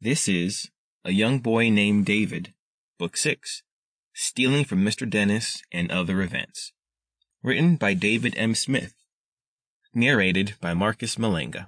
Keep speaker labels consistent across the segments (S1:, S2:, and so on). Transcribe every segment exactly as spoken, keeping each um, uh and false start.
S1: This is A Young Boy Named David, Book six, Stealing from Mister Dennis and Other Events. Written by David M. Smith. Narrated by Marcus Malenga.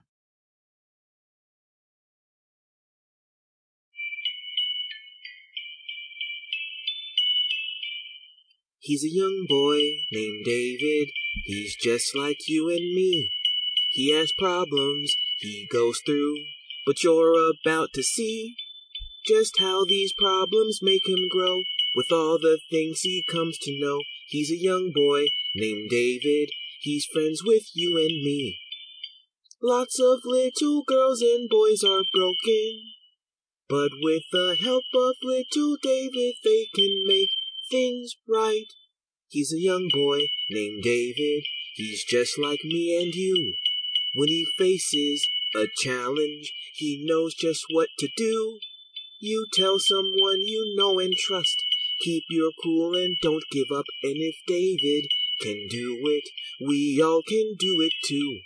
S2: He's a young boy named David. He's just like you and me. He has problems he goes through, but you're about to see just how these problems make him grow with all the things he comes to know. He's a young boy named David. He's friends with you and me. Lots of little girls and boys are broken, but with the help of little David, they can make things right. He's a young boy named David. He's just like me and you. When he faces a challenge, he knows just what to do. You tell someone you know and trust. Keep your cool and don't give up. And if David can do it, we all can do it too.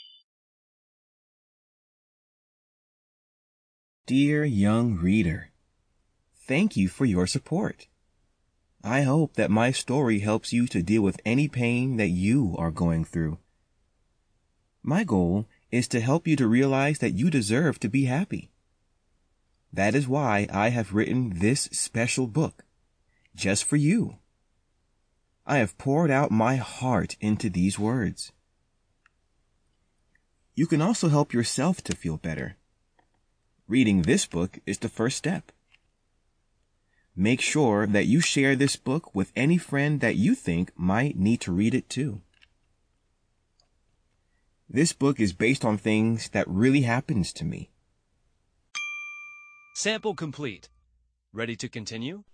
S1: Dear young reader, thank you for your support. I hope that my story helps you to deal with any pain that you are going through. My goal is to help you to realize that you deserve to be happy. That is why I have written this special book, just for you. I have poured out my heart into these words. You can also help yourself to feel better. Reading this book is the first step. Make sure that you share this book with any friend that you think might need to read it too. This book is based on things that really happens to me.
S3: Sample complete. Ready to continue?